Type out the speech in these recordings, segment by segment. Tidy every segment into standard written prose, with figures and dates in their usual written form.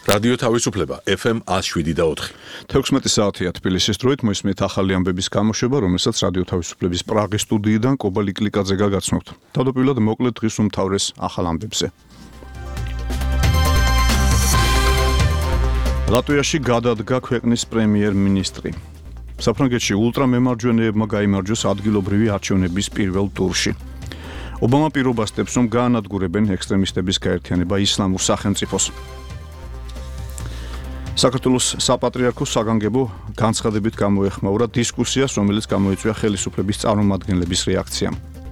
რადიო თავისუფლება FM 107.4. 16 საათია თბილისის დროით მოისმენთ ახალი ამბების გამოშვება, რომელსაც რადიო თავისუფლების პრაღის სტუდიიდან კობა ლიკლიკაძე გაგაცნობთ. თავდაპირველად მოკლედ დღის უმთავრეს ახალ ამბებზე. ლატვიაში გადადგა ქვეყნის პრემიერ-მინისტრი. საფრანგეთში ულტრამემარჯვენეებმა გაიმარჯვეს ადგილობრივი არჩევნების პირველ ტურში. ობამა პირობას დებს, რომ გაანადგურებენ ექსტრემისტების გაერთიანება ისლამურ სახელმწიფოს. საქართველოს საპატრიარქო საგანგებო განცხადებით გამოეხმაურა დისკუსიას, რომელიც გამოიწვია ხელისუფლების წარმომადგენლების რეაქციამ.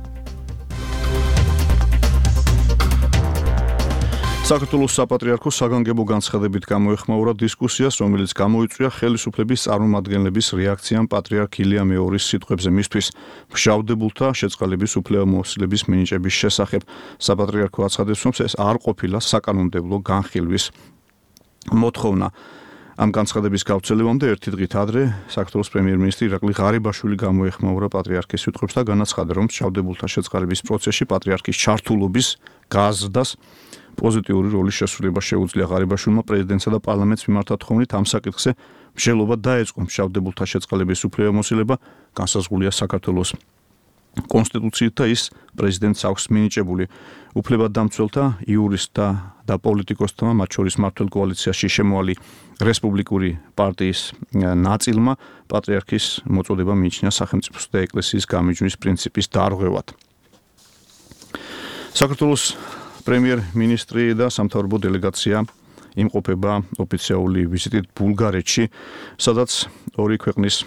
საქართველოს საპატრიარქო საგანგებო განცხადებით გამოეხმაურა დისკუსიას, რომელიც გამოიწვია ხელისუფლების წარმომადგენლების რეაქციამ პატრიარქ ილია მეორის სიტყვებზე მისთვის მშავდებულთა შეწყალების უფლებამოსილების მინიჭების შესახებ. საპატრიარქო აცხადებს, რომ ეს არ ყოფილა საკანონმდებლო განხილვის მოთხოვნა. ამ განცხადების გავრცელებამდე ერთი დღით ადრე საქართველოს პრემიერ-მინისტრი ირაკლი ღარიბაშვილი გამოეხმაურა პატრიარქის სიტყვებს და განაცხადა, რომ მშავდებულთა შეწყალების პროცესში პატრიარქის ჩართულობის გაზრდას პოზიტიური როლის შესრულება შეუძლია. ღარიბაშვილმა პრეზიდენტსა და პარლამენტს მიმართა თხოვნით ამ საკითხზე მსჯელობა დაეწყო. მშავდებულთა შეწყალების უფლებამოსილება განსაზღვრულია საქართველოს კონსტიტუციით და ის პრეზიდენტს აქვს მინიჭებული. უფლებადამცველთა, იურისტთა და პოლიტიკოსთა, მათ შორის მმართველ კოალიციაში შემოალი რესპუბლიკური პარტიის ნაწილმა პატრიარქის მოწოდება მიიჩნია სახელმწიფოს და ეკლესიის გამიჯვნის პრინციპის დარღვევად. საქართველოს პრემიერ-მინისტრი და სამთავრობო დელეგაცია იმყოფება ოფიციალური ვიზიტით ბულგარეთში, სადაც ორი ქვეყნის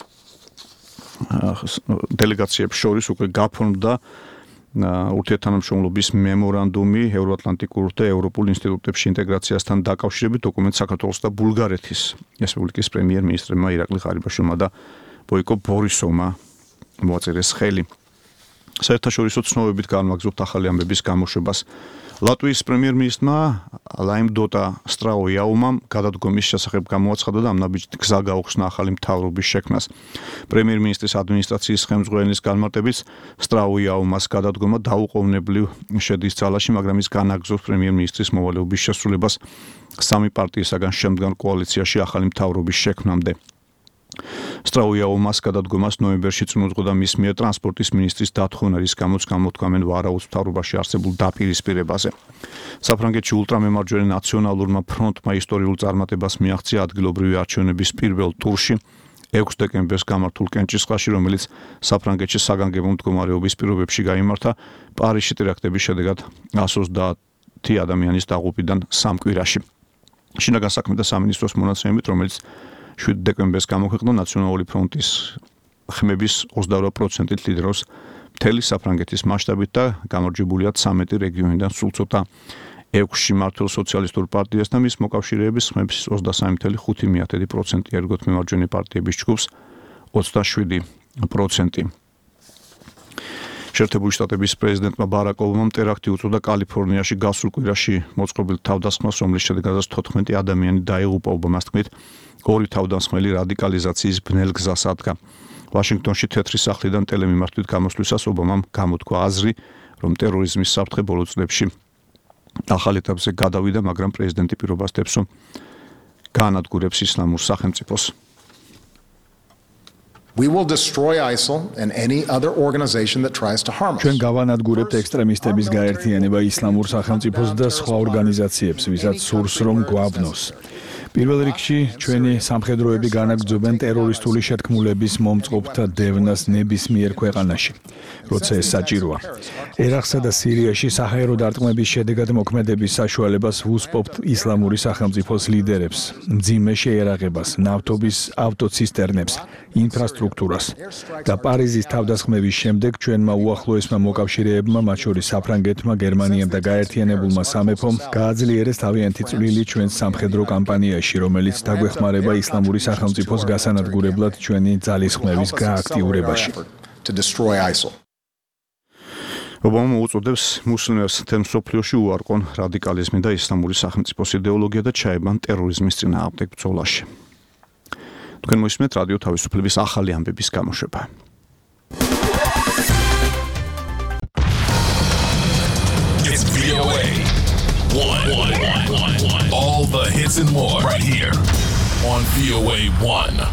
დელეგაციებს შორის უკვე გაფორმდა ურთიერთთანამშრომლობის მემორანდუმი ევროატლანტიკურ და ევროპულ ინსტიტუტებში ინტეგრაციასთან დაკავშირებით. დოკუმენტს საქართველოს და ბულგარეთის რესპუბლიკის პრემიერ-მინისტრებმა ირაკლი ღარიბაშვილმა და ბოიკო ბორისოვმა მოაწერეს ხელი. საერთაშორისო ცნობებით განვაგრძობთ ახალი ამბების გამოშვებას. ლატვიის პრემიერ-მინისტრმა ლაიმდოტა სტრაუიაუმამ გადადგომის შესახებ გამოაცხადა და ამ ნაბიჯით გზა გაუხსნა ახალი მთავრობის შექმნას. პრემიერ-მინისტრის ადმინისტრაციის ხელმძღვანელის განმარტებით სტრაუიაუმას გადადგომა დაუყოვნებლივ შედის ძალაში, მაგრამ ის განაგრძობს პრემიერ-მინისტრის მოვალეობის შესრულებას სამი პარტიისაგან შემდგარ კოალიციაში ახალი მთავრობის შექმნამდე. სტრაუიაუმას გადადგომას ნოემბერში წინუძღოდა მის მიერ ტრანსპორტის მინისტრის დათხოვნა, რის გამოც გამოთქვამენ ვარაუდს მთავრობაში არსებულ დაპირისპირებაზე. საფრანგეთში ულტრამემარჯვენე ნაციონალურმა ფრონტმა ისტორიულ წარმატებას მიაღწია ადგილობრივი არჩევნების პირველ ტურში 6 დეკემბერს გამართულ კენჭისყრაში, რომელიც საფრანგეთში საგანგებო მდგომარეობის პირობებში გაიმართა. პარიზში ტერაქტების შედეგად 130 ადამიანის დაღუპვიდან 3 კვირაში. შინაგან საქმეთა სამინისტროს მონაცემებით, რომელიც 7 დეკემბერს გამოქვეყნდა, ნაციონალური ფრონტის ხმების 28%-ით ლიდერობს მთელი საფრანგეთის მასშტაბით და გამარჯვებულია 13 რეგიონიდან სულ ცოტა 6-ში მმართველ სოციალისტურ პარტიას და მის მოკავშირეების ხმების 23.5% ერგოთ მემარჯვენე პარტიების ჯგუფს 27%. შეერთებული შტატების პრეზიდენტმა ბარაკ ობამამ ტერაქტი უწოდა კალიფორნიაში გასულ კვირაში მოწყობილ თავდასხმას, რომლის შედეგადაც 14 ადამიანი დაიღუპა. ობამას თქმით, ორი თავდასხმელი რადიკალიზაციის ბნელ გზას ადგა. ვაშინგტონში თეთრი სახლიდან ტელემიმართვით გამოსვლისას ობამამ გამოთქვა აზრი, რომ ტერორიზმის საფრთხე ბოლო წლებში ახალ ეტაპზე გადავიდა, მაგრამ პრეზიდენტი პირობას დებს, რომ გაანადგურებს ისლამურ სახელმწიფოს. We will destroy ISIL and any other organization that tries to harm us. ჩვენ გავანადგურებთ ექსტრემისტების გაერთიანება ისლამურ სახელმწიფოს და სხვა ორგანიზაციებს, ვისაც სურს რომ გვაბნოს. პირველ რიგში ჩვენი სამხედროები განაგრძობენ ტერორისტული შეთქმულების მომწყობთა დევნას ნებისმიერ ქვეყანაში, როცა ეს საჭიროა. ერაყსა და სირიაში საჰაერო დარტყმების შედეგად მოქმედების საშუალებას ვუსპობთ ისლამური სახელმწიფოს ლიდერებს, მძიმე შეერაღებას, ნავთობის ავტოცისტერნებს, ინფრასტრუქტურას. და პარიზის თავდასხმების შემდეგ ჩვენმა უახლოესმა მოკავშირეებმა, მათ შორის საფრანგეთმა, გერმანიამ და გაერთიანებულმა სამეფომ გააძლიერეს თავიანთი წვლილი ჩვენს სამხედრო კამპანიაში, რომელიც დაგვეხმარება ისლამური სახელმწიფოს გასანადგურებლად ჩვენი ძალისხმევის გააქტიურებაში. ობამა უწოდებს მუსლიმებს მთელ მსოფლიოში უარყონ რადიკალიზმი და ისლამური სახელმწიფოს იდეოლოგია და ჩაებან ტერორიზმის წინააღმდეგ ბრძოლაში. თქვენ მოისმენთ რადიო თავისუფლების ახალი ამბების გამოშვება. It's VOA. 1. All the hits and more right here on VOA 1.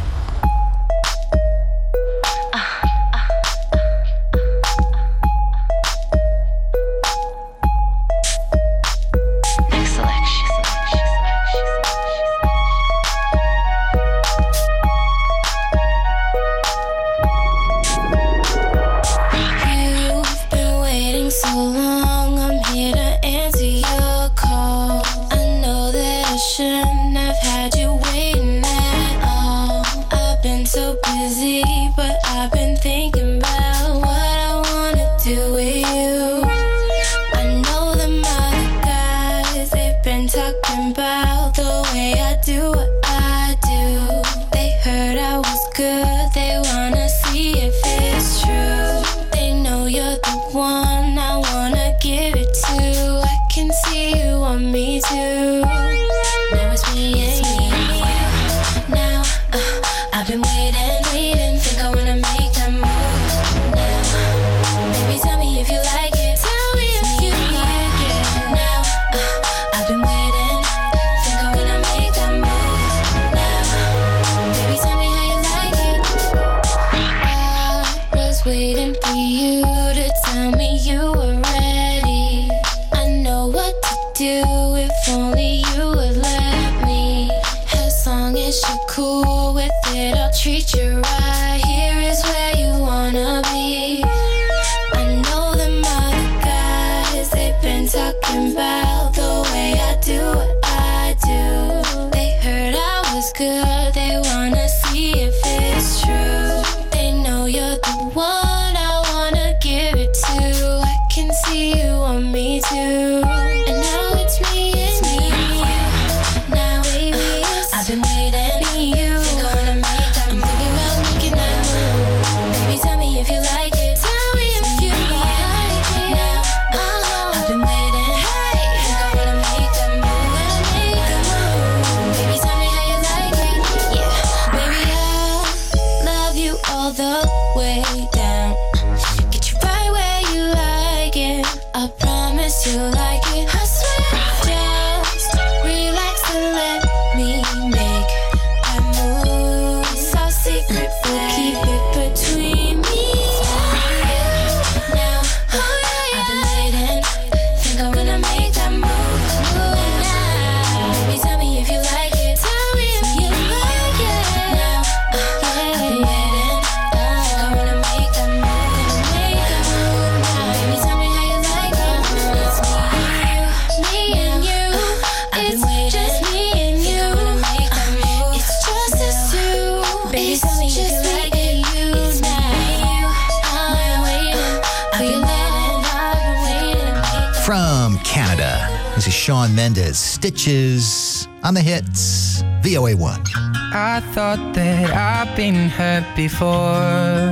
Shawn Mendes, Stitches, on the hits, VOA 1. I thought that I've been hurt before,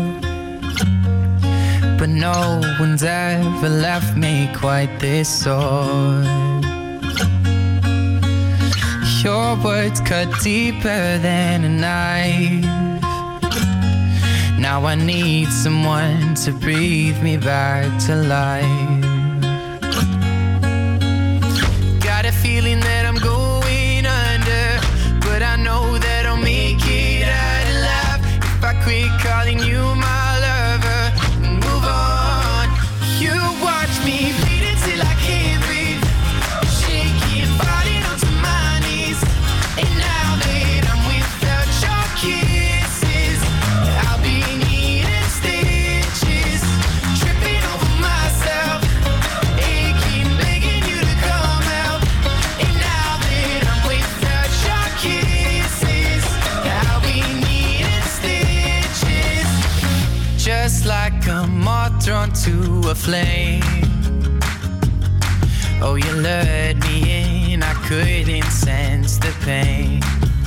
but no one's ever left me quite this sore. Your words cut deeper than a knife. Now I need someone to breathe me back to life. Feeling that I'm going under, but I know that I'll make it out alive if I quit calling you my lover and move on. You watch me bleed until I can't breathe, shaking, falling onto my knees, and now that I'm without your kisses, I'll be needing stitches, tripping over myself, aching, begging you to come out. Just like a moth drawn to a flame. Oh, you lured me in, I couldn't sense the pain.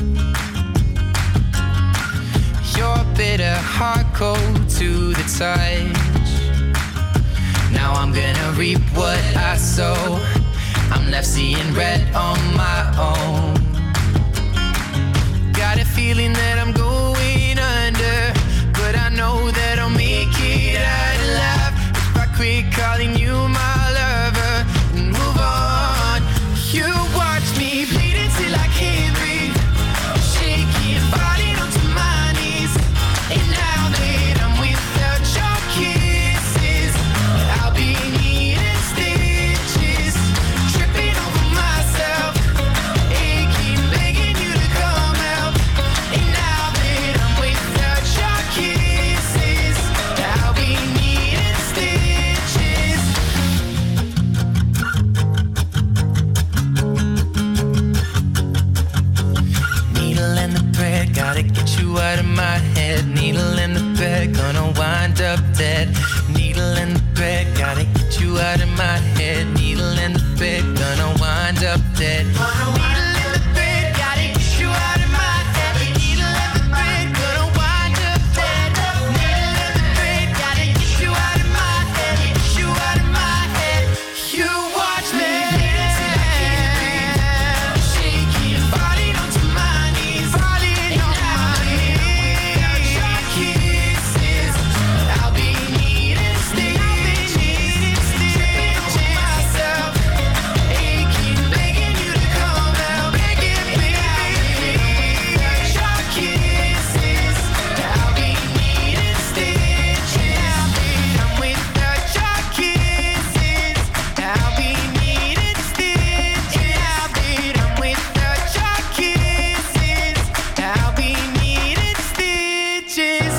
Your bitter heart cold to the touch. Now I'm gonna reap what I sow. I'm left seeing red on my own. Got a feeling that I'm going under, but I know that I'll make it out alive if I quit calling you my lover and move on. you out of my head. Needle in the bed, gonna wind up dead. Needle in the bed, gotta get you out of my head. Needle in the bed, gonna wind up dead. Needle in the bed, gotta get you out of my head. Get you out of my head. You watch me. Shaking, falling onto my knees, falling on my knees. Your kisses, I'll be needing stitches, tripping over myself, aching, begging you to come out, begging, baby. Your kisses, I'll be needing stitches. I'm without your kisses, I'll be needing stitches. I'm without your kisses, I'll be needing stitches.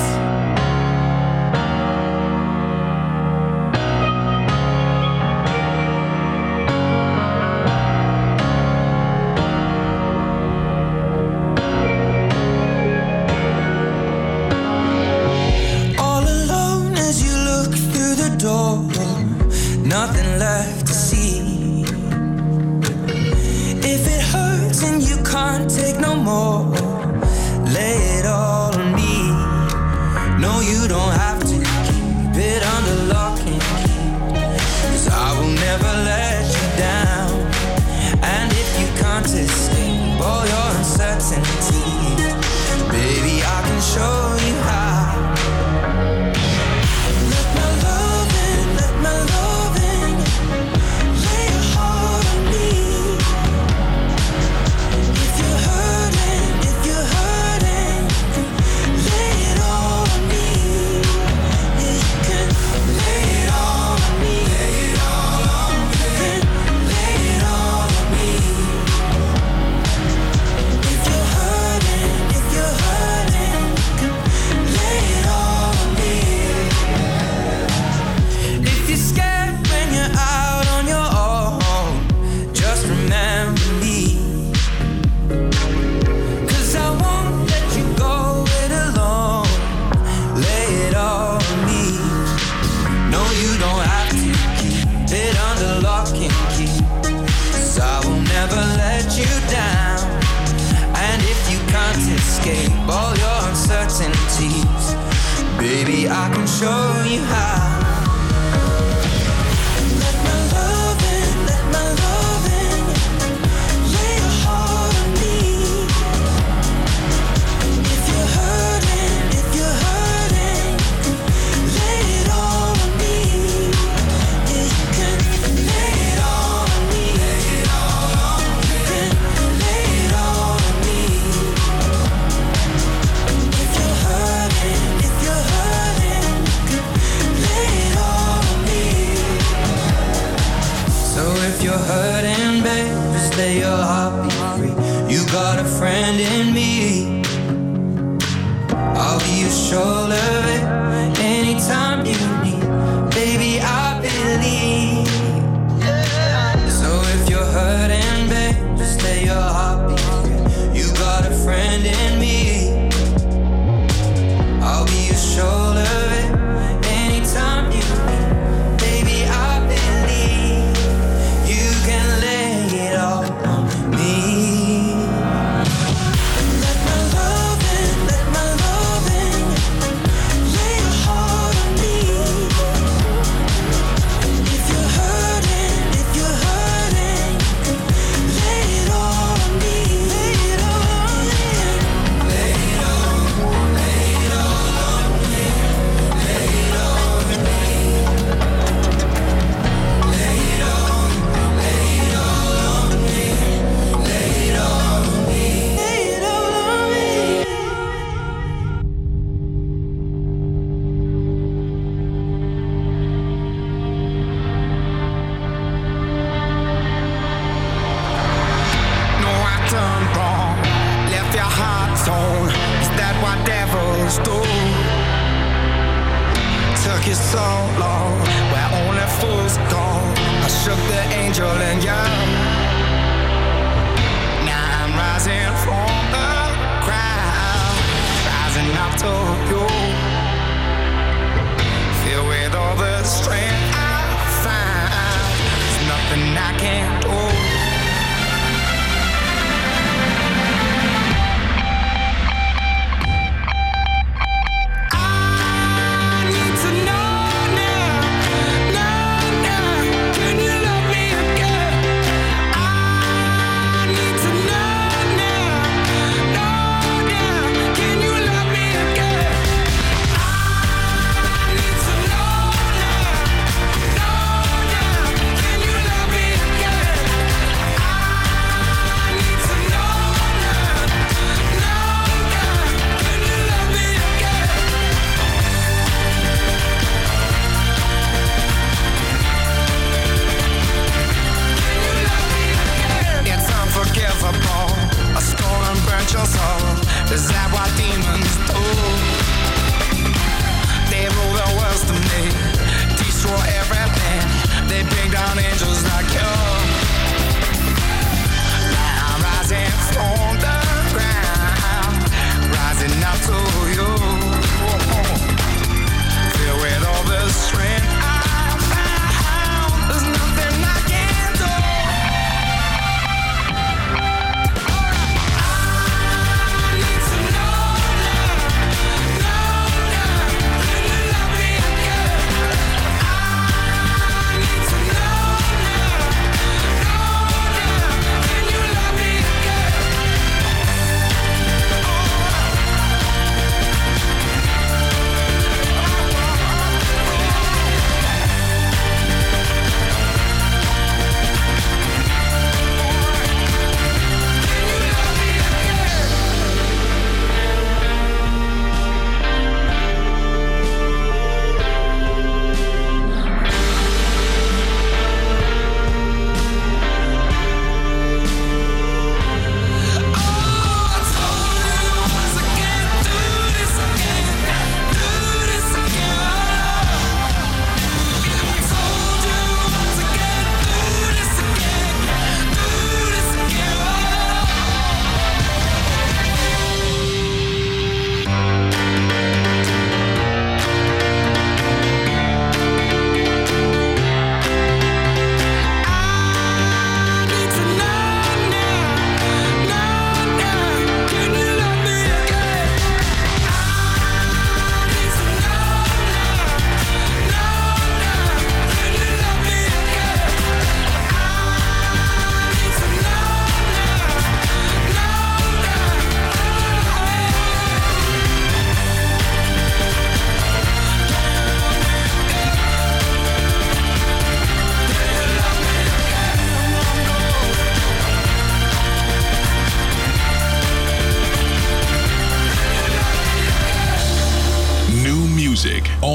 All alone as you look through the door, nothing left to see. If it hurts and you can't take no more, lay it all on me. No, you don't have to keep it under lock and key, 'cause I will never let you down. And if you can't escape all your uncertainties, baby, I can show you how. Let my loving lay your heart on me. If you're hurting, lay it all on me. Yeah, you can lay it all on me. Lay it all on me. Lay it all on me. If you're hurting, lay it all on me. If you're scared when you're out on your own, just remember me. 'Cause I won't let you go it alone. Lay it all on me. No, you don't have to keep it under lock and key, 'cause I will never let you down. And if you can't escape all your uncertainties, baby, I can show you how. Let my loving lay your heart on me. If you're hurting, lay it all on me. Yeah, you can lay it all on me. Lay it all on me. Lay it all on me. If you're hurting, lay it all on me. So if you're hurting, babe, just let your heart be free. You got a friend in me. I'll be your shoulder, babe, anytime you need. Baby, I believe. So if you're hurting, babe, just let your heart be free. You got a friend in me. I'll be your shoulder, babe, anytime you need. Baby, I believe you can lay it all on me. Let my loving lay your heart on me. If you're hurting, lay it all on me. Lay it all on me. Lay it all on me. Lay it all on me. Lay it all on me. Lay it all on me. Lay it all on me. Lay it all on me. No, I done wrong, left your heart torn. Is that what devils do? Took you so long, where only fools go. I shook the angel in you. Now I'm rising from the crowd, rising up to you. Filled with all the strength I find.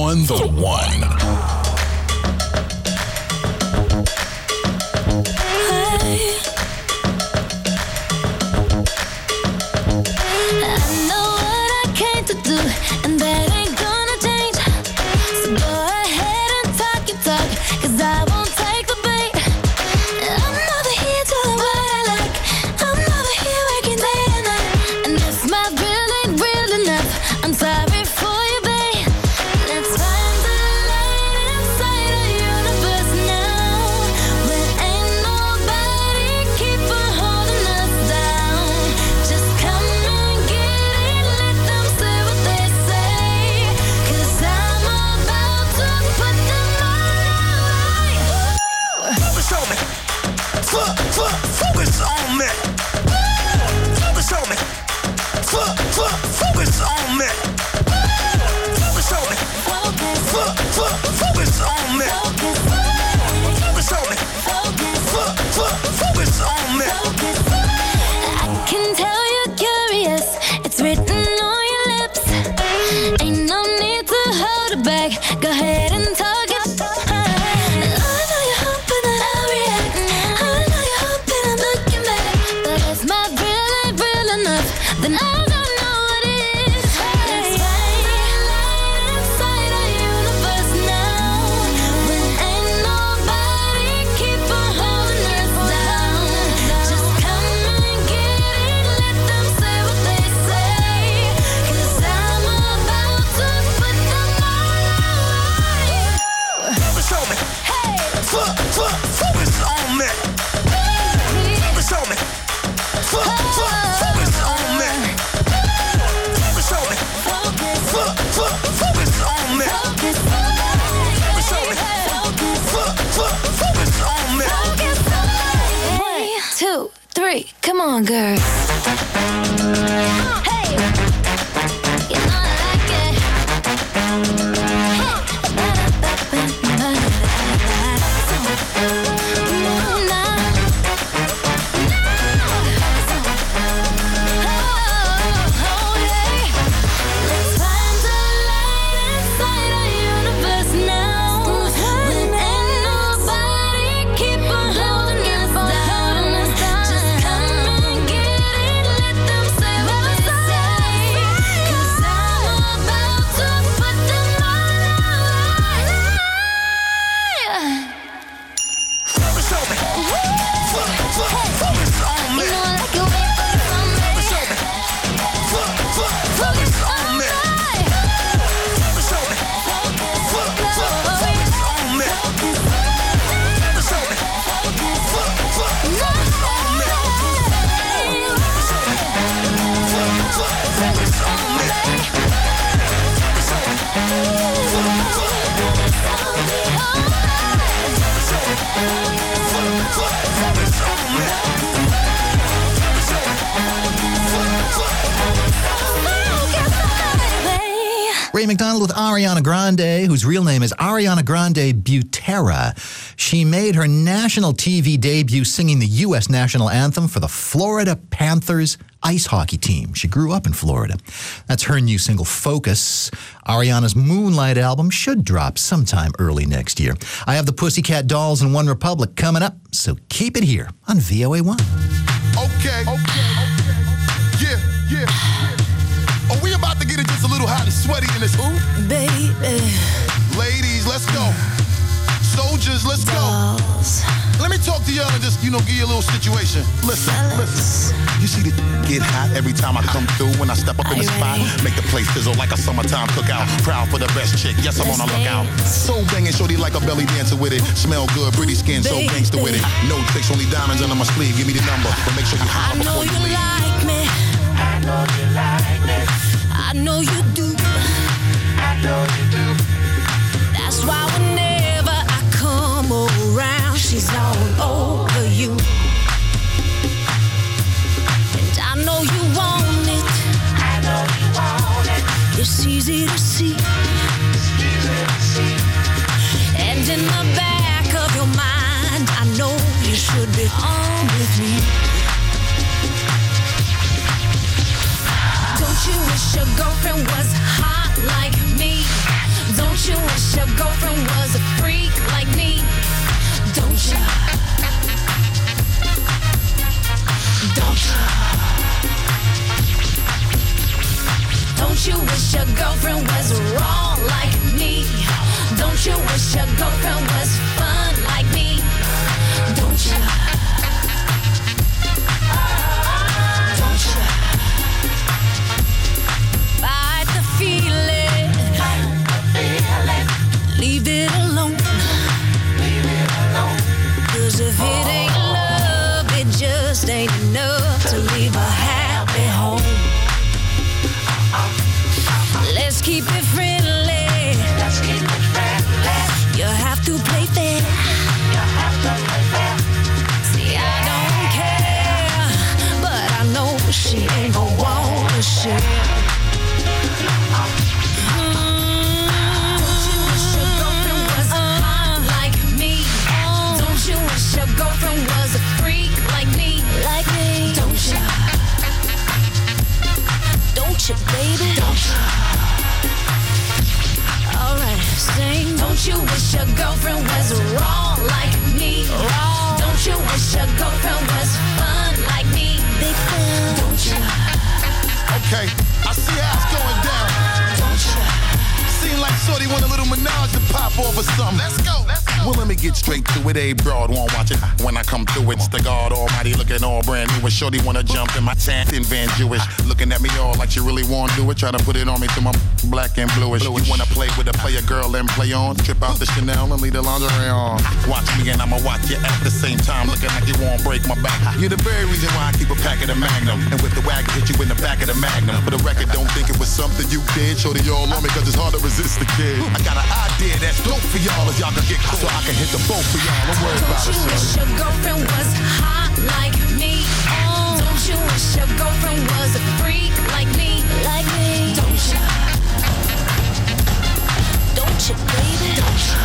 on the one. Come on, girl. Hey, you know I like it. Let's find the light inside our universe now. When ain't nobody keep on holding us down. Just come and get it, let them say what they say. 'Cause I'm about to put them all out. Focus on me. Focus on me. You know I like it when you focus on me. Focus on me. Focus on me. Focus on me. Focus on me. Focus on me. Focus on me. Focus on me. Ray McDonald with Ariana Grande, whose real name is Ariana Grande Butera. She made her national TV debut singing the U.S. national anthem for the Florida Panthers ice hockey team. She grew up in Florida. That's her new single, Focus. Ariana's Moonlight album should drop sometime early next year. I have the Pussycat Dolls and One Republic coming up, so keep it here on VOA1. Okay. Yeah. Are we about to get it just a little hot and sweaty in this hoop? Baby. Ladies, let's go. Soldiers, let's go. Let me talk to y'all and just, give you a little situation. Listen. You see the get hot every time I come through when I step up in the spot. Make the place sizzle like a summertime cookout. Proud for the best chick, yes, I'm on a lookout. So banging, shorty like a belly dancer with it. Smell good, pretty skin, so gangster with it. No tricks, only diamonds under my sleeve. Give me the number, but make sure you holler before you leave. Like me. I know you like me. I know you do. I know you do. That's why whenever I come around, she's all over you. And I know you want it. I know you want it. It's easy to see. And in the back of your mind, I know you should be on with me. Don't you wish your girlfriend was hot like me? Don't you girlfriend was wrong like me? Don't you wish your girlfriend was fun like me? Don't you? Don't you? Fight the feeling. Leave it alone. 'Cause if it ain't love, it just ain't enough to leave a happy home. Let's keep it friendly. Let's keep it friendly. You have to play fair. You have to play fair. See, I don't care, but I know she ain't gonna want to share. Your girlfriend was a freak like me, Don't you? Don't you, baby? Don't you? Alright, sing. Don't you wish your girlfriend was wrong like me? Wrong. Don't you wish your girlfriend was fun like me? Big fan. Don't you? Okay, I see how it's going down. Don't you? Seem like Shorty want a little menage to pop off or something. Let's go. Well, let me get straight to it. A broad won't watch it. When I come through, it's the God Almighty looking all brand new. And Shorty wanna jump in my tent in Van Jewish. Looking at me all like she really wanna do it. Try to put it on me till my black and bluish. You wanna play with a player girl and play on? Trip out the Chanel and leave the lingerie on. Watch me and I'ma watch you at the same time. Looking like you won't break my back. You're the very reason why I keep a pack of the Magnum. And with the wagon, hit you in the back of the Magnum. For the record, don't think it was something you did. Shorty all on me cause it's hard to resist the kid. I got an idea that's dope for y'all if y'all can get caught. So I can hit the boat for y'all. Don't worry about it, Don't you wish your girlfriend was hot like me? Don't you wish your girlfriend was a freak like me? Don't you? Don't you, baby? Don't you?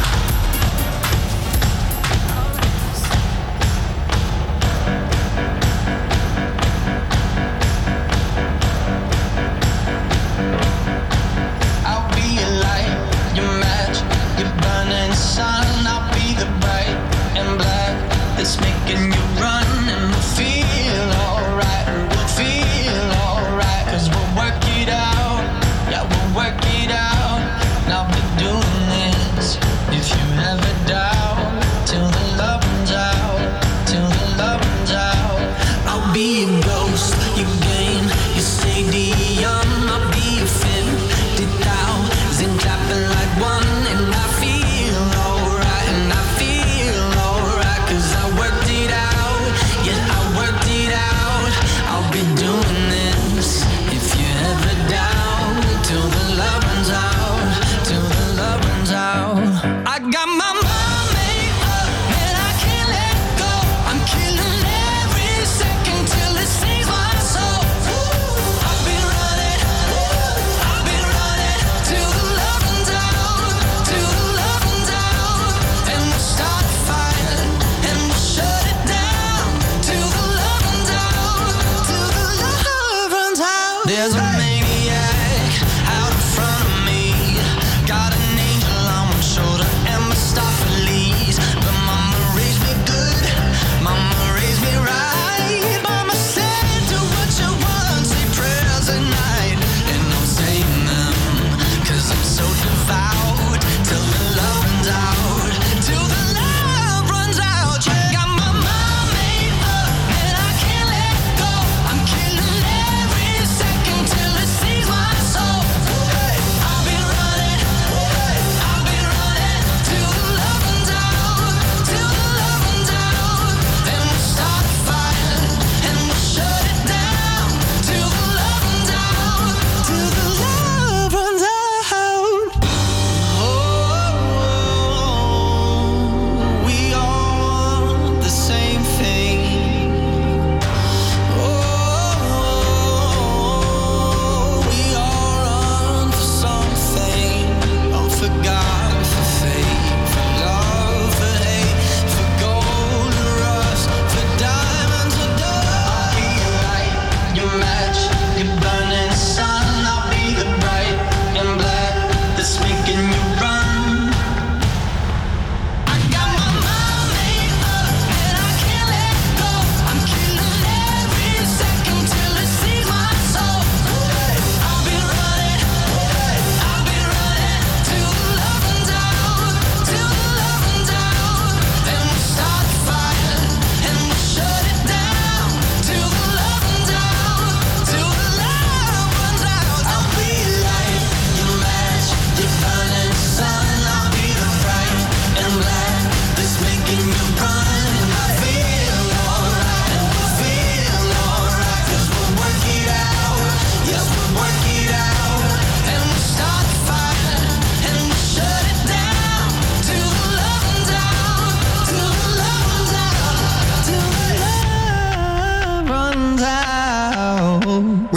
I'll be your light, your match, your burning sun. I'll be the bright and black that's making you run, and we'll feel alright, and we'll feel alright, 'cause we'll work it out, yeah, we'll work it out, and I'll be doing this if you have a doubt, till the love runs out, till the love runs out. I'll be your ghost, your game, your stadium, I'll be your fin, and clapping like one, and I feel alright, 'cause I worked it out,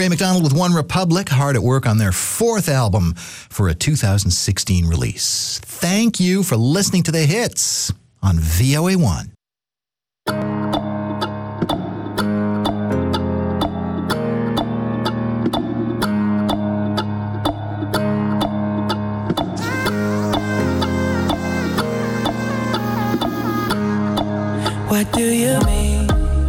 Ray McDonald with One Republic, hard at work on their fourth album for a 2016 release. Thank you for listening to the hits on VOA1. What do you mean?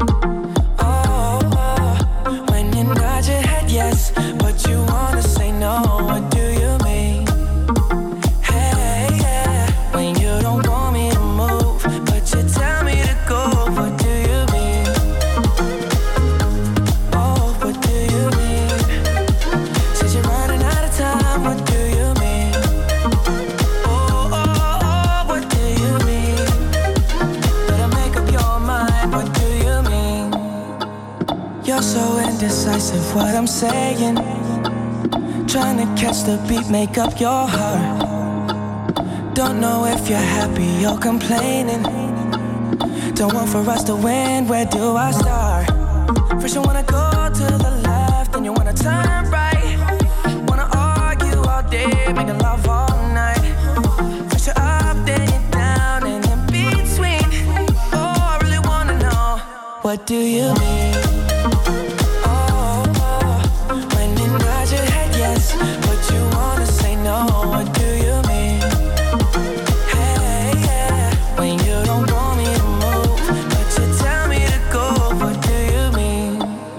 When you nod your head yes, but you wanna say no. What do you mean? Hey, yeah. When you don't want me to move, but you tell me to go. What do you mean? Oh, what do you mean? Said you're running out of time. What do you mean? Oh, what do you mean? Better make up your mind. What do you mean? You're so indecisive, what I'm saying. Trying to catch the beat, make up your heart. Don't know if you're happy or complaining. Don't want for us to win, where do I start? First you wanna go to the left, then you wanna turn right. Wanna argue all day, making love all night. First you're up, then you're down, and in between. Oh, I really wanna know, what do you mean? When you nod your head yes, but you wanna say no. What do you mean? Hey, yeah. When you don't want me to move, but you tell me to go. What do you mean?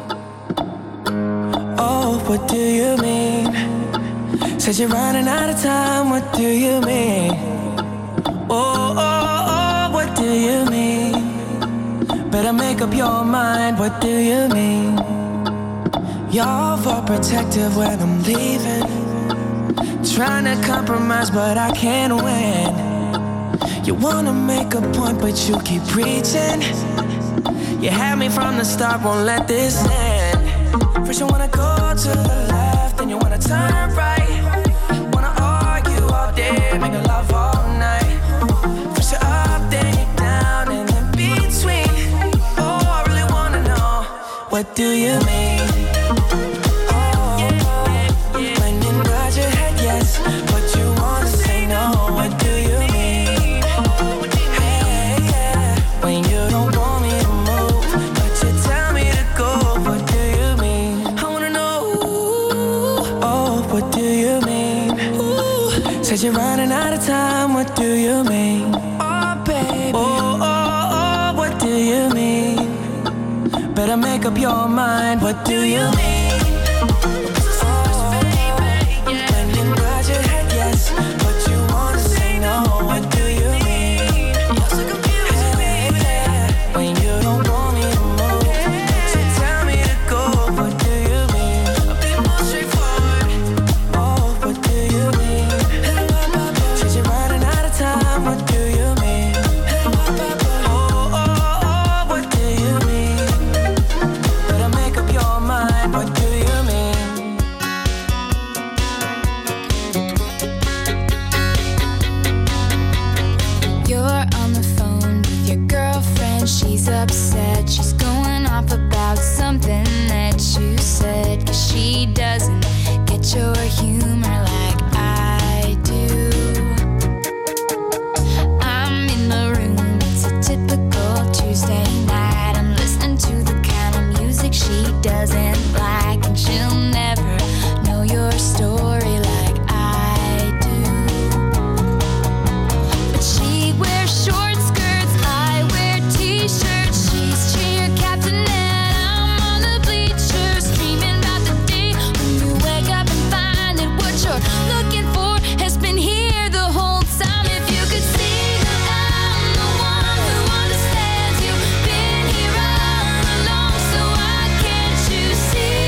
Oh, what do you mean? Said you're running out of time. What do you mean? Oh, what do you mean? Better make up your mind. What do you mean? You're overprotective when I'm leaving. Trying to compromise, but I can't win. You wanna make a point, but you keep preaching. You had me from the start, won't let this end. First you wanna go to the left, then you wanna turn right. Wanna argue all day, make love all night. First you're up, then you're down, and in between. Oh, I really wanna know, what do you mean? When you nod your head yes, but you wanna say no. What do you mean? Hey, yeah. When you don't want me to move, but you tell me to go. What do you mean? I wanna know. Oh, what do you mean? Said you're running out of time. What do you mean? Oh, baby. Oh, what do you mean? Better make up your mind. What do you mean? When you nod your head yes, but you wanna say no. What do you mean? You're so confused, baby. When you don't want me to move, but you tell me to go. What do you mean? I'll be more straightforward. Oh, what do you mean? Said you're running out of time. What do you mean? Oh, what do you mean? Better make up your mind. What do you mean? You're on the phone with your girlfriend. She's upset. She's going off about something that you said. 'Cause she doesn't get your humor like I do. I'm in the room. It's a typical Tuesday night. I'm listening to the kind of music she doesn't like. And she'll never know your story like I do. But she wears short skirts, I wear t-shirts. She's cheer captain and I'm on the bleachers, dreaming about the day when you wake up and find that what you're looking for has been here the whole time. If you could see that I'm the one who understands you, been here all along, so why can't you see?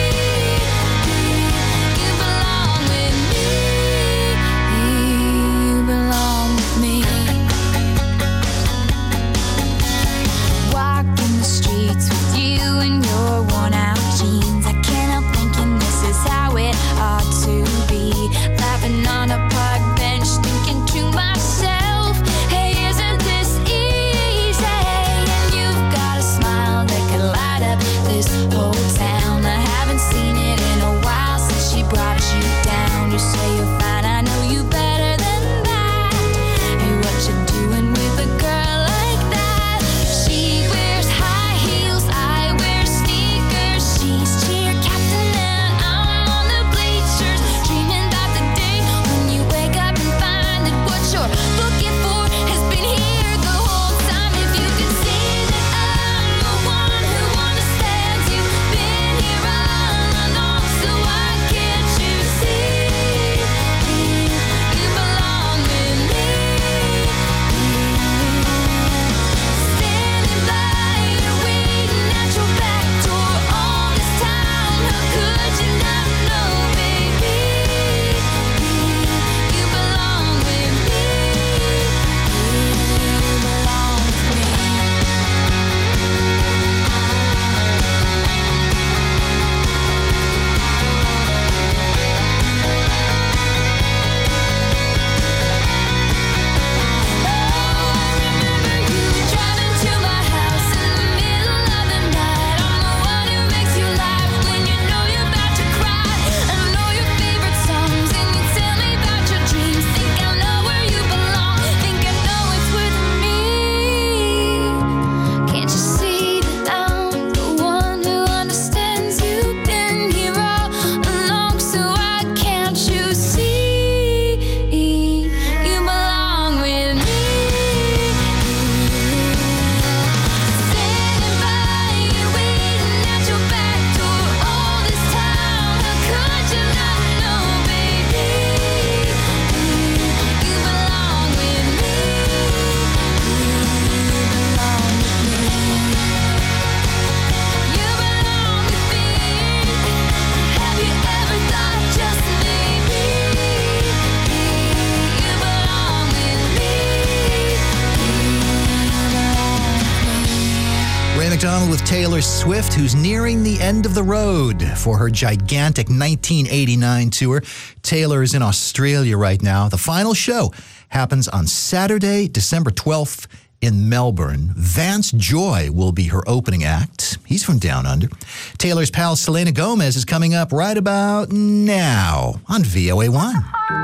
Ray McDonald with Taylor Swift, who's nearing the end of the road for her gigantic 1989 tour. Taylor is in Australia right now. The final show happens on Saturday, December 12th in Melbourne. Vance Joy will be her opening act. He's from Down Under. Taylor's pal Selena Gomez is coming up right about now on VOA1.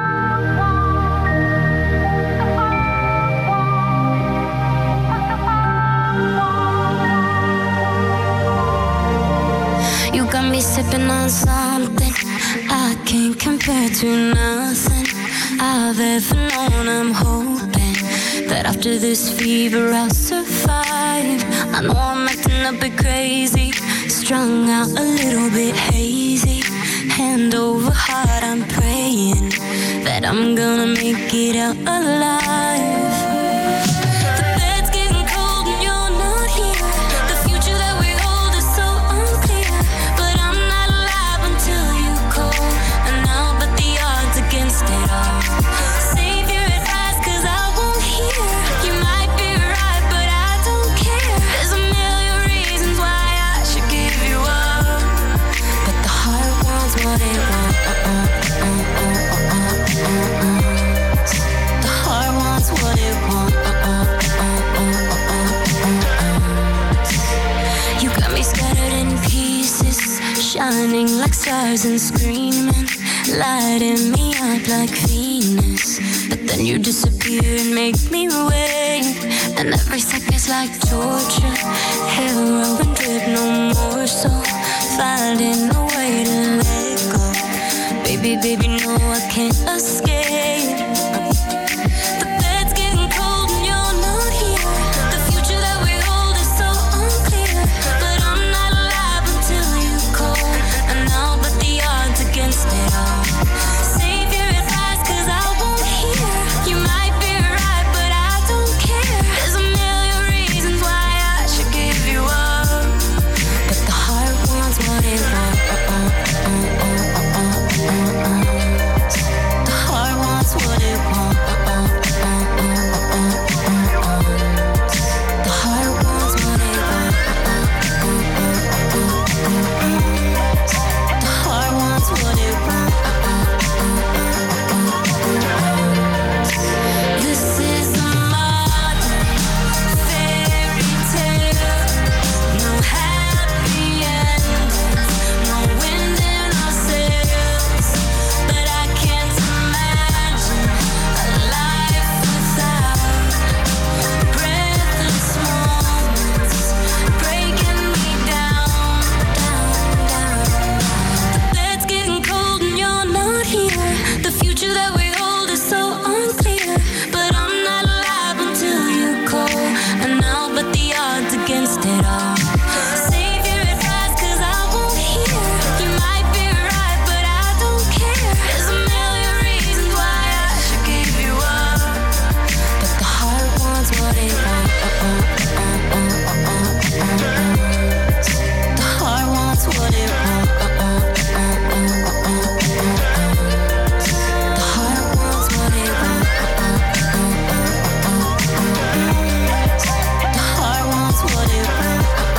You got me sipping on something I can't compare to nothing I've ever known. I'm hoping that after this fever I'll survive. I know I'm acting a bit crazy, strung out a little bit hazy. Hand over heart, I'm praying that I'm gonna make it out alive. Shining like stars and screaming, lighting me up like Venus. But then you disappear and make me wait, and every second's like torture. Heroin drip, no more, so finding a way to let go. Baby, baby, no, I can't escape. The bed's getting cold and you're not here. The future that we hold is so unclear, but I'm not alive until you call. And now but the odds against it all. Save your advice, cause I won't hear. You might be right, but I don't care. There's a million reasons why I should give you up, but the heart wants what it wants. The heart wants what it wants. The heart wants what it wants. The heart wants what it wants. This is a modern fairy tale. No happy endings, no wind in our sails. But I can't imagine a life without breathless moments breaking me down, down, down. The bed's getting cold and you're not here. The future that we hold is so unclear, but I'm not alive until you call. And now but the odds against it all. Save your advice, cause I won't hear. You might be right, but I don't care. There's a million reasons why I should give you up, but the heart wants what it wants. The heart wants what it wants. The heart wants what it wants. The heart wants what it wants.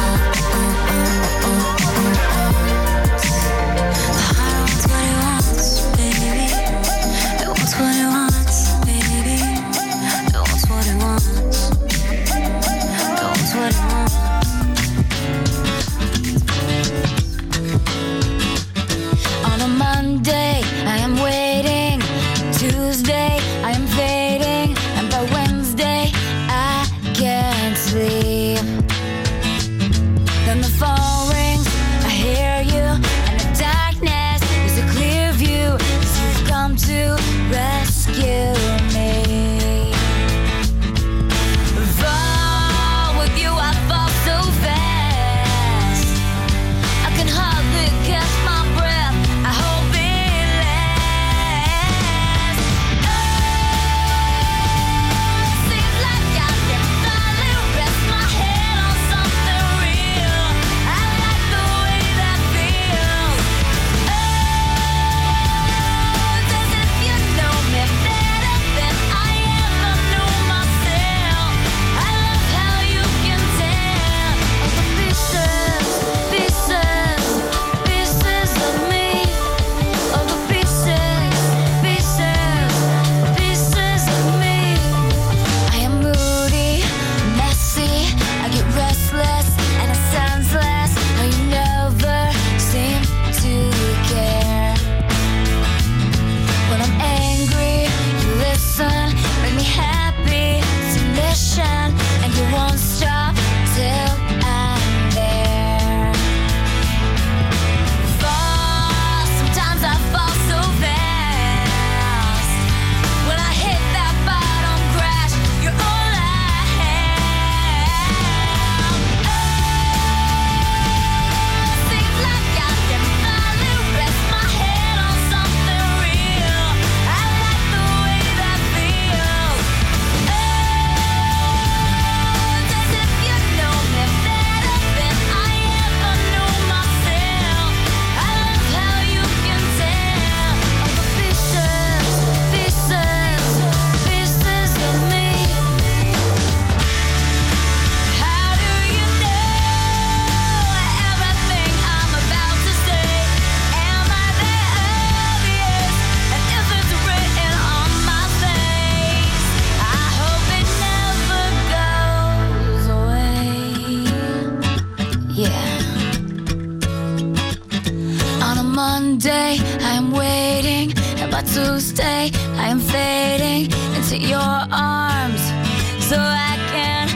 day I am waiting, but to stay I am fading into your arms so I can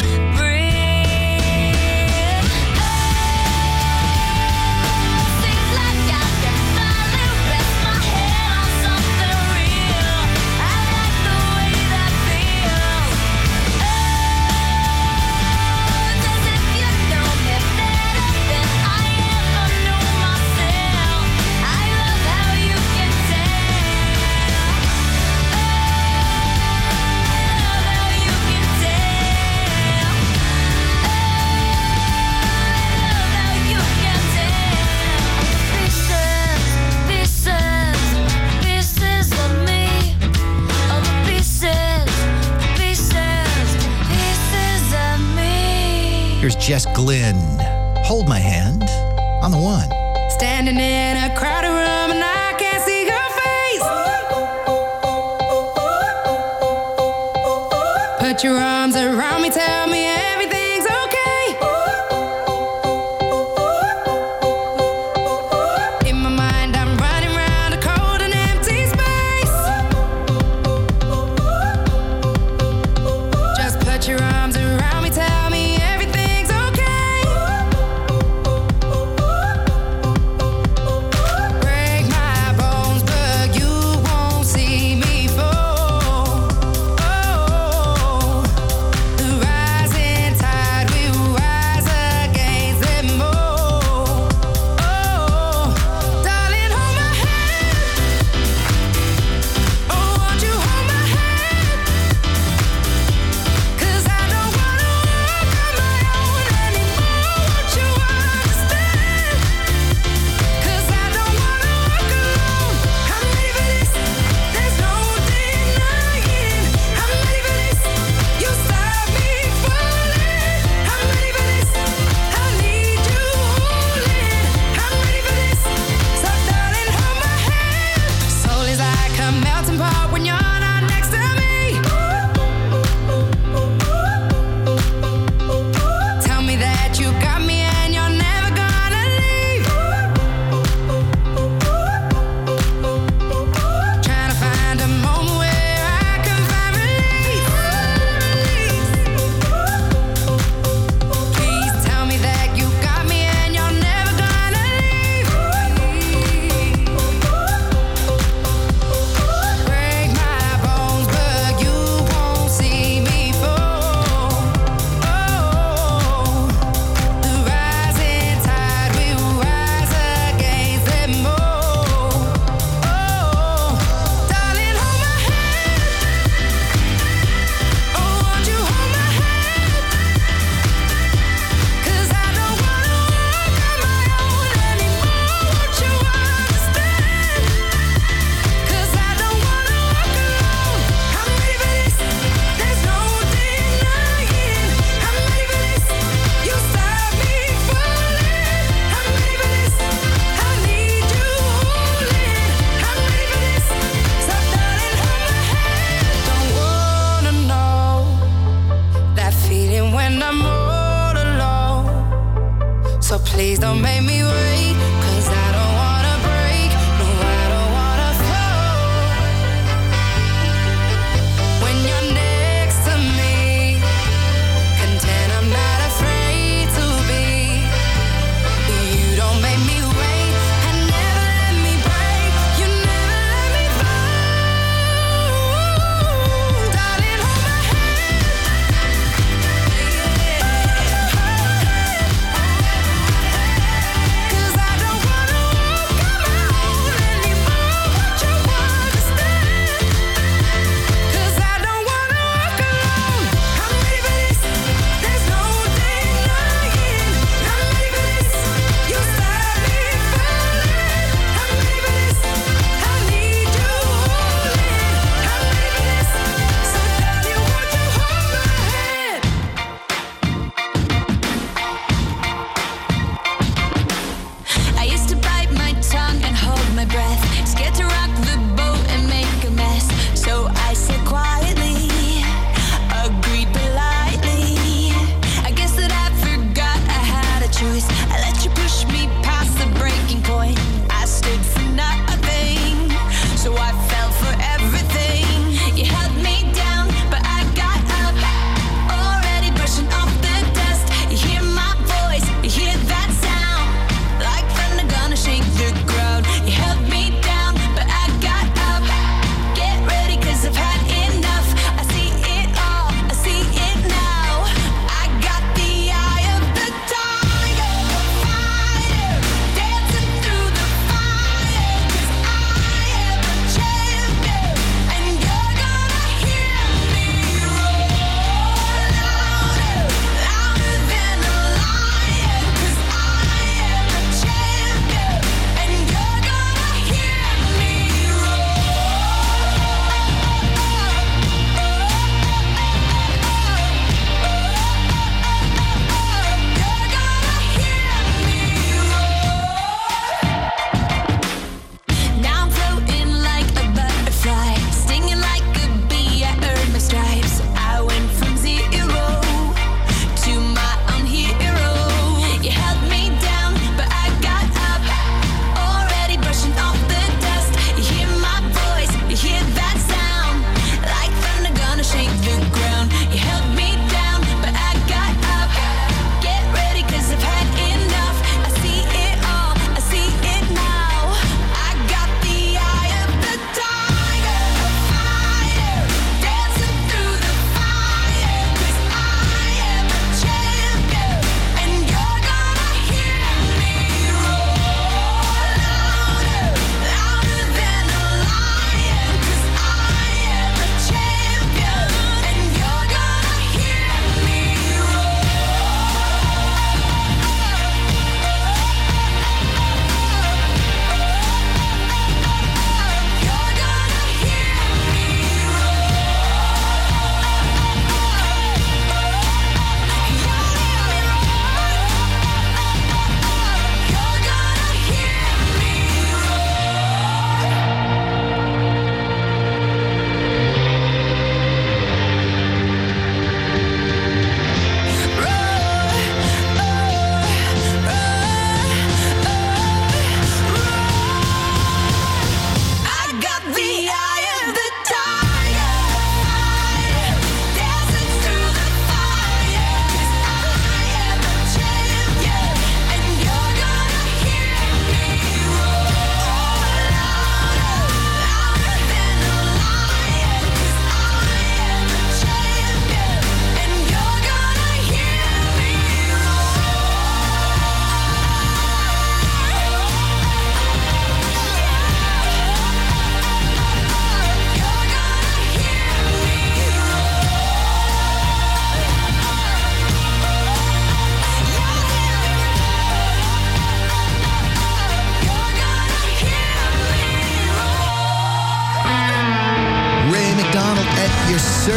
breathe. Seems like I can finally rest my head on something real. I like the way that feels. It's as if you know me better than I ever knew myself. I love how you can tell. Here's Jess Glynn. Hold my hand on the one. Standing in a crowded room and I can't see your face. Put your arms around me, tell me everything's okay. In my mind I'm running around a cold and empty space. Just put your arms around me, tell me everything's okay. Break my bones, but you won't see me fall. Oh, the rising tide will rise against them all. Oh, darling, hold my hand. Oh, won't you hold my hand? 'Cause I don't wanna walk on my own anymore. Won't you understand? 'Cause I don't wanna walk alone. I'm ready for this. There's no denying. I'm ready for this. You stop me falling. I'm ready for this. I need you holding. I'm ready for this. So darling, hold my hand. Soul is like a melting pot when you're not next to me. Tell me that you got me and you're never gonna leave. Trying to find a moment where I can find relief. Please tell me that you got me and you're never gonna leave. Break my bones, but you won't see me fall. Oh, the rising tide will rise against them all. Oh, darling, hold my hand. Oh, won't you hold my hand? 'Cause I don't wanna walk on my own anymore. Won't you understand? 'Cause I don't wanna walk alone. I'm ready for this. There's no denying. I'm ready for this. You stop me falling. I'm ready for this. I need you holding. I'm ready for this. So darling, hold my hand. Don't wanna know that feeling when I'm all alone. So please don't make me wait, 'cause I don't wanna break. No, I don't wanna fall. When you're next to me, content, I'm not afraid to be. You don't make me wait and never let me break. You never let me fall. Darling, hold my hand. 'Cause I don't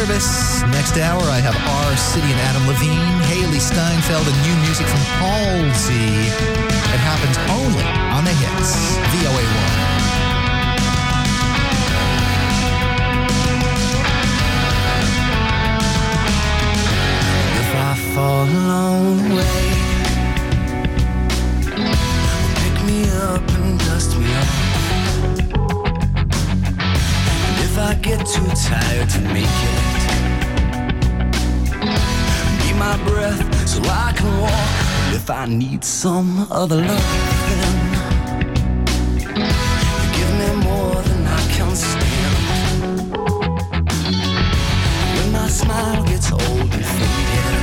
service. Next hour, I have R. City and Adam Levine, Haley Steinfeld, and new music from Halsey. It happens only on the hits. VOA 1. If I fall a long way, pick me up and dust me off. And if I get too tired to make it, be my breath so I can walk. And if I need some other love, then you give me more than I can stand. When my smile gets old and faded,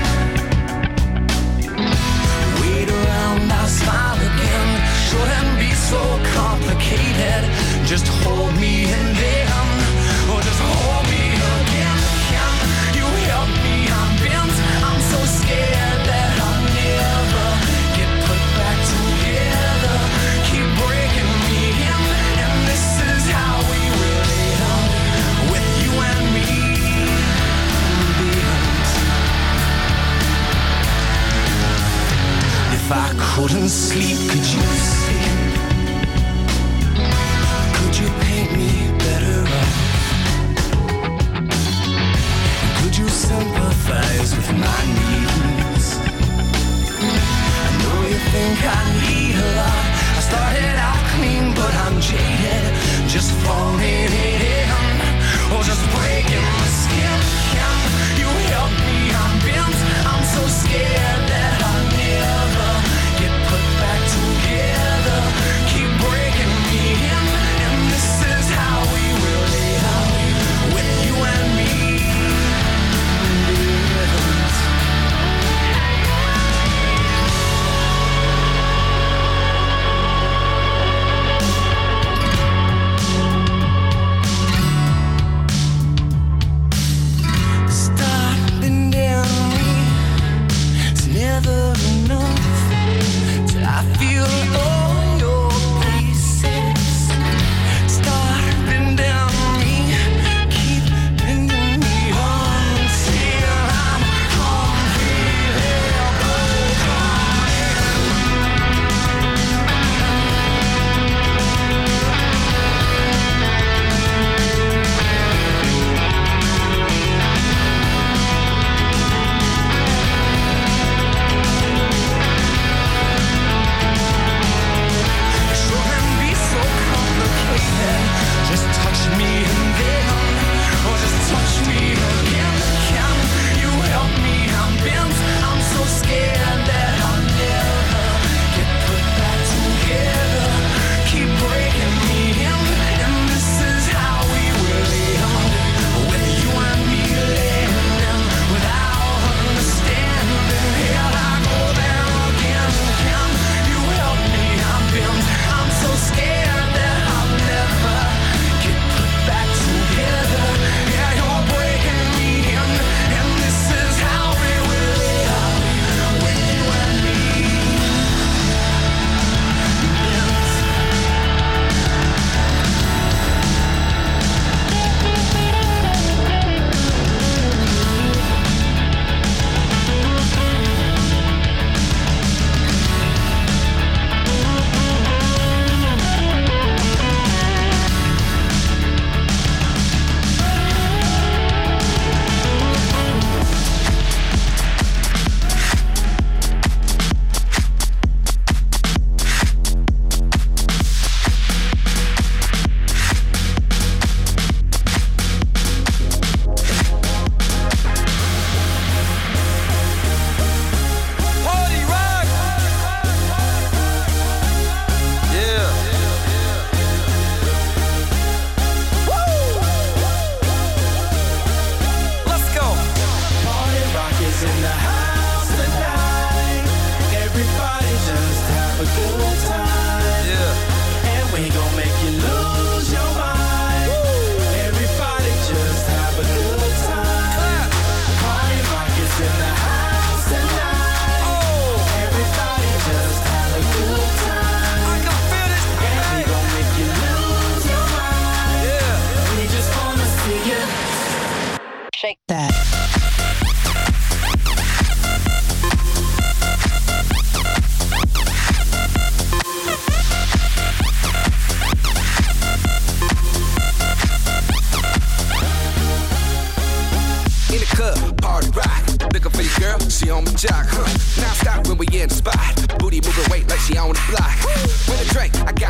wait around, I'll smile again. Shouldn't be so complicated. Just hold me and then, or just hold me again. Can you help me? I'm bent. I'm so scared that I'll never get put back together. Keep breaking me in, and this is how we really end, with you and me. If I couldn't sleep, could you sleep? Could you paint me better off? Could you sympathize with my needs? I know you think I need a lot. I started out clean, but I'm jaded. Just falling in, or just breaking my skin. Can you help me? I'm bent. I'm so scared that I'll never get put back together. Keep breaking me in, and this is how we really end, with you and me.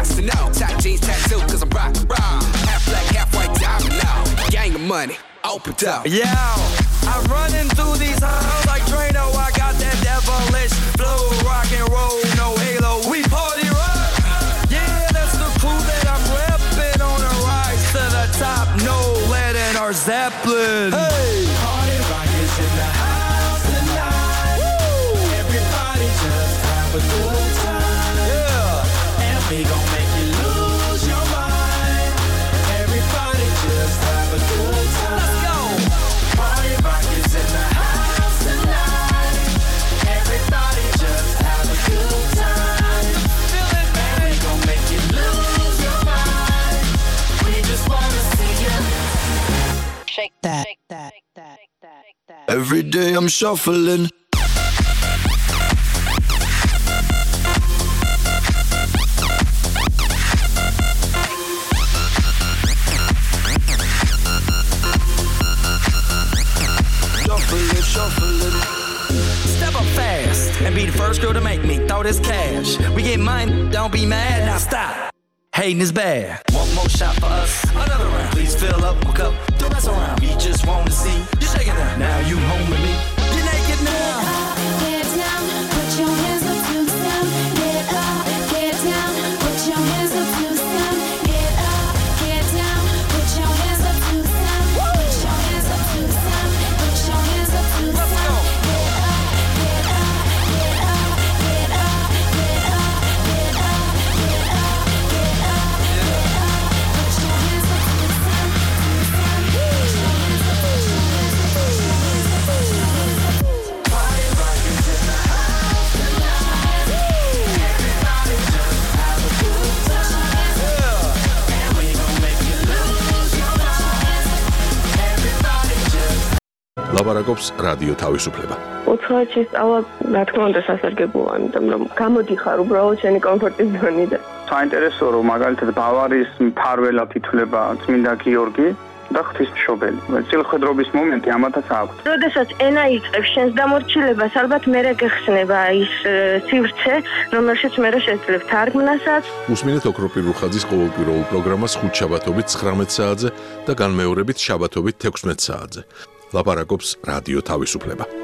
got to know. Tight jeans tattoo, cause I'm rock, raw. Half black, half white diamond now. Gang of money, open up. Yo, I'm running through these halls like Drano. I got that devilish flow, rock and roll, no halo. We party rock. Yeah, that's the crew that I'm repping on a rise to the top. No lead in our Zeppelin. Hey, party rock is in the house tonight. Woo! Everybody just have a good time. Yeah, and we gon' make you lose your mind. Everybody just have a good time. Let's go. Party rock is in the house tonight. Everybody just have a good time. Feel it, man. We gon' make you lose your mind. We just wanna see you shake that. Every day I'm shuffling. Shuffling. Step up fast and be the first girl to make me throw this cash. We get mine, don't be mad, now stop. Hating is bad. One more shot for us, another round. Please fill up my cup, don't mess around. We just want to see you shaking it. Now you home with me. You're naked now. Get down, put your hands up to the sound. Get up, get down, put your hands up to the sound. Get up, get down, put your hands up to the sound. Put your hands up to the sound. Put your hands up to the sound. Get up, get up, get up, get up, get up, get up, get up, get up, get up. Put your hands up to the sound. Party rock is in the house tonight. Everybody just have a good time. Yeah, and we gon' make you lose your mind. Everybody just ლაპარაკობს რადიო თავისუფლება. უცხოეთში სწავლა, რა თქმა უნდა, სასარგებლოა, იმიტომ რომ გამოდიხარ უბრალოდ შენი კომფორტის ზონიდან. საინტერესო რომ მაგალითად ბავარიის მფარველად ითვლება წმინდა გიორგი და ღვთისმშობელი. წილხვედრობის მომენტი ამათაც აქვს. როდესაც ენა იწყებს შენს დამორჩილებას, ალბათ მერე გეხსნება ის სივრცე, რომელშიც მერე შეძლებ თარგმნასაც. უსმინეთ ოქროპირ რუხაძის ყოველკვირეულ პროგრამას ხუთშაბათობით 19 საათზე და განმეორებით შაბათობით 16 საათზე. ლაპარაკობს რადიო თავისუფლება.